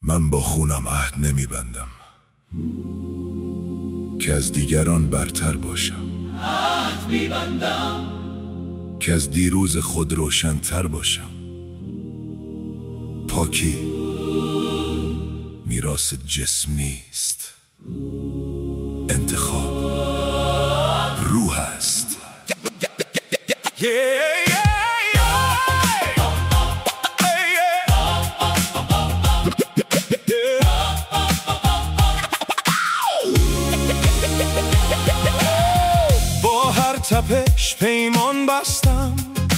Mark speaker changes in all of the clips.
Speaker 1: من با خونم عهد نمیبندم که از دیگران برتر باشم.
Speaker 2: عهد میبندم
Speaker 1: که از دیروز خود روشن‌تر باشم. پاکی میراث جسم نیست، انتخاب روح است.
Speaker 3: با هر تپش پیمان بستم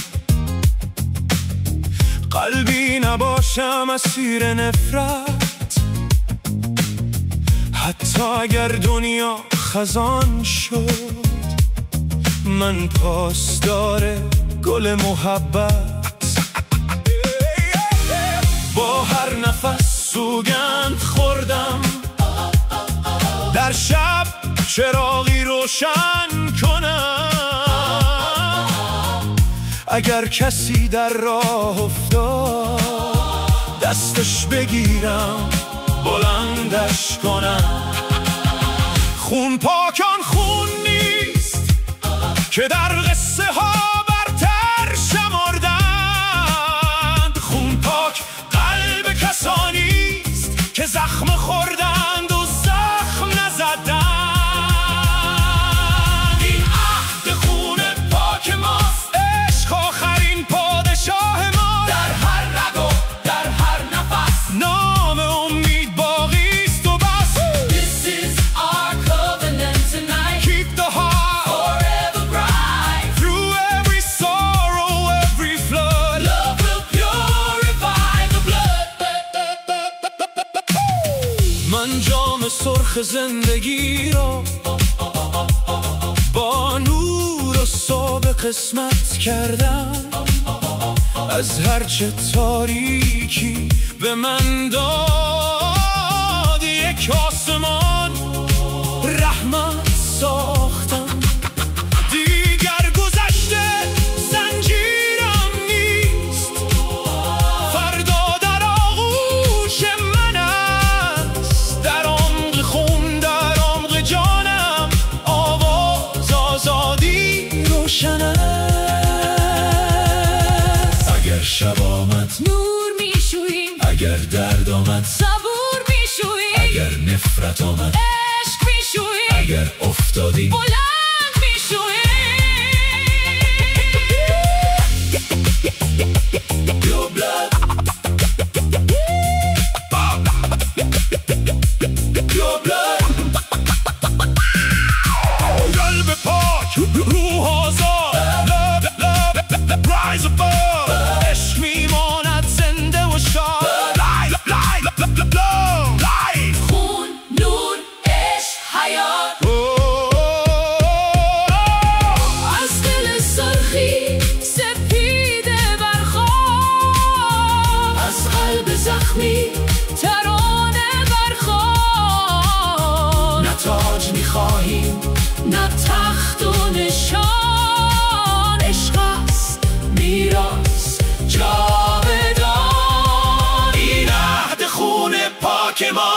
Speaker 3: قلبی نباشم اسیر نفرت، حتی اگر دنیا خزان شد من پاسدار گل محبت. با هر نفس سوگند خوردم در شب چراغی روشن کنم، اگر کسی در راه افتاد دستش بگیرم بلندش کنم. خون پاکان خون نیست که در قصه ها برتر شمردند، خون پاک قلب کسانیست که زخم خوردند و زخم نزدند. این عهد خون پاک ماست، عشق آخرین پادشاه ما، در هر رگ و در هر نفس نام امید باقی است و بس.
Speaker 2: This is our covenant tonight.
Speaker 3: Keep the heart
Speaker 2: Forever bright.
Speaker 3: through every sorrow, every flood.
Speaker 2: Love will purify the blood.
Speaker 3: من جام سرخ زندگی را با نور و صبح قسمت کردم، از هرچه تاریکی به من داد یک آسمان رحمت ساختم. دیگر گذشته زنجیرم نیست، فردا در آغوش من است، در عمق خون در عمق جانم آواز آزادی روشن است. اگر شب آمد
Speaker 2: نور میشوییم،
Speaker 3: اگر درد آمد
Speaker 2: صبور میشوییم،
Speaker 3: اگر نفرت آمد
Speaker 2: عشق میشوییم،
Speaker 3: اگر افتادیم
Speaker 2: بلند میشوییم.
Speaker 3: Your blood, your blood. قلب پاک، روح آزاد، love, love, rise above. عشق میماند زنده و شاد. Life, life, love, life.
Speaker 2: خون، نور، عشق، حیات. از دل سرخی سپیده برخاست، از قلب زخمی ترانه برخاست.
Speaker 3: نه تاج میخواهیم
Speaker 2: نه تخت و نشان، عشق است میراث جاودان.
Speaker 3: این عهد خون پاک ما